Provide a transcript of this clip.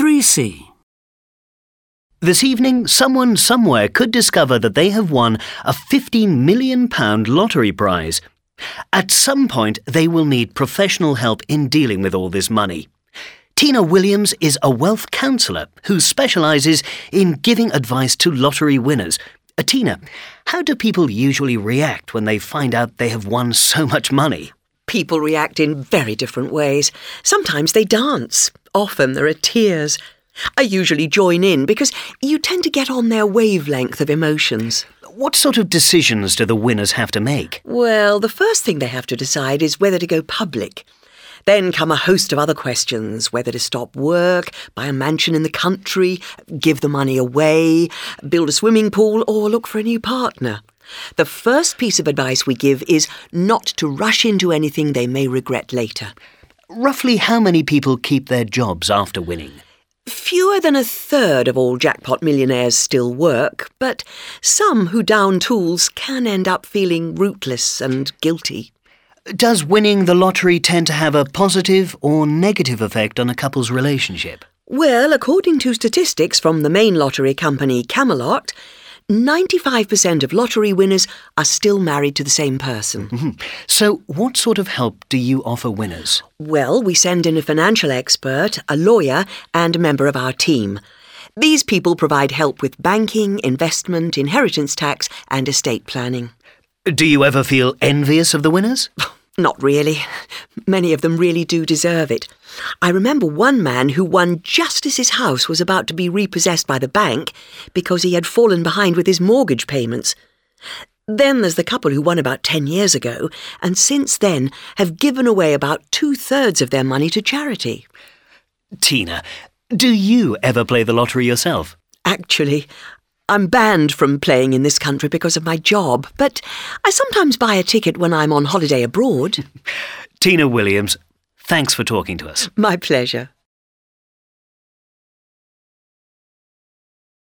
3C. This evening, someone somewhere could discover that they have won a £15 million lottery prize. At some point, they will need professional help in dealing with all this money. Tina Williams is a wealth counsellor who specialises in giving advice to lottery winners. Tina, how do people usually react when they find out they have won so much money? People react in very different ways. Sometimes they dance. Often there are tears. I usually join in because you tend to get on their wavelength of emotions. What sort of decisions do the winners have to make? Well, the first thing they have to decide is whether to go public. Then come a host of other questions, whether to stop work, buy a mansion in the country, give the money away, build a swimming pool, or look for a new partner. The first piece of advice we give is not to rush into anything they may regret later. Roughly how many people keep their jobs after winning? Fewer than a third of all jackpot millionaires still work, but some who down tools can end up feeling rootless and guilty. Does winning the lottery tend to have a positive or negative effect on a couple's relationship? Well, according to statistics from the main lottery company Camelot, 95% of lottery winners are still married to the same person. Mm-hmm. So what sort of help do you offer winners? Well, we send in a financial expert, a lawyer, and a member of our team. These people provide help with banking, investment, inheritance tax, and estate planning. Do you ever feel envious of the winners? Not really. Many of them really do deserve it. I remember one man who won just as his house was about to be repossessed by the bank because he had fallen behind with his mortgage payments. Then there's the couple who won about 10 years ago and since then have given away about 2/3 of their money to charity. Tina, do you ever play the lottery yourself? Actually, I'm banned from playing in this country because of my job, but I sometimes buy a ticket when I'm on holiday abroad. Tina Williams, thanks for talking to us. My pleasure.